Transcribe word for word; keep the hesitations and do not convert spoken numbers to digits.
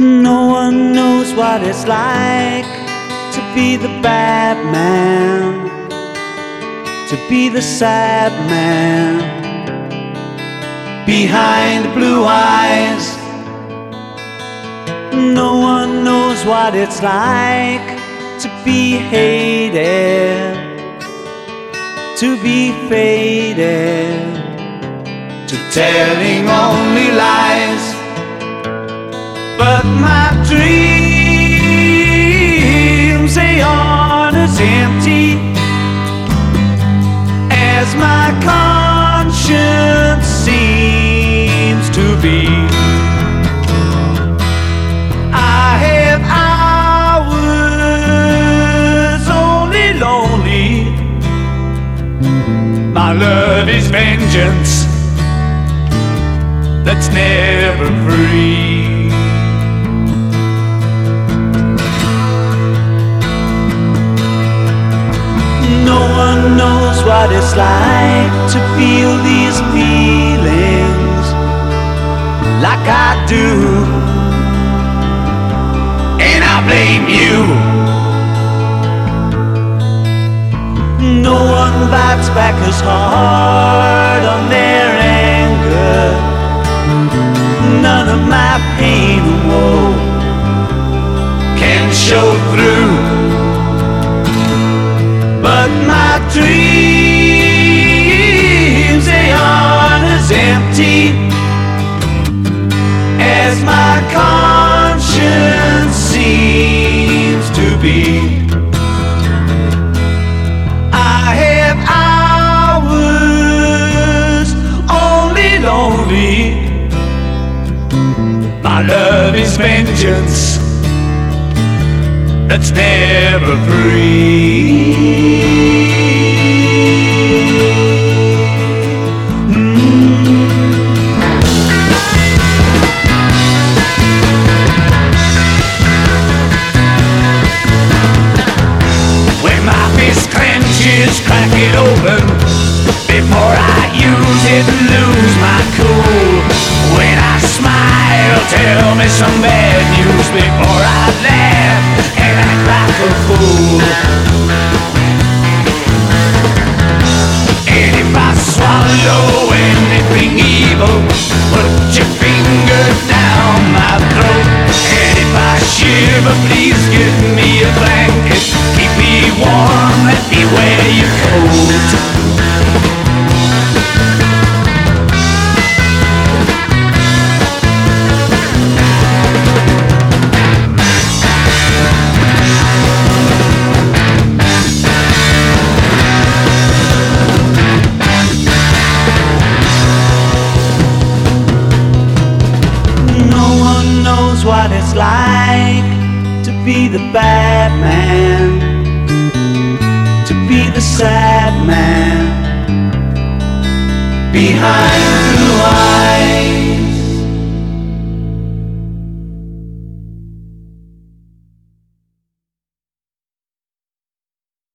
No one knows what it's like to be the bad man, to be the sad man behind the blue eyes. No one knows what it's like to be hated, to be faded, to telling only lies. But my dreams, they aren't as empty as my conscience seems to be. I have hours only lonely. My love is vengeance that's never free. No one knows what it's like to feel these feelings like I do, and I blame you. No one bites back as hard on their anger. None of my pain or woe can show through. But my dreams, they aren't as empty as my conscience seems to be. I have hours only lonely. My love is vengeance that's never free. When my fist clenches, crack it open before I use it and lose my cool. When I smile, tell me some bad news before I laugh and act like a fool. And if I swallow anything evil, put your finger down my throat. And if I shiver, please give me a blanket. Keep me warm, let me wear your coat. What it's like to be the bad man, to be the sad man behind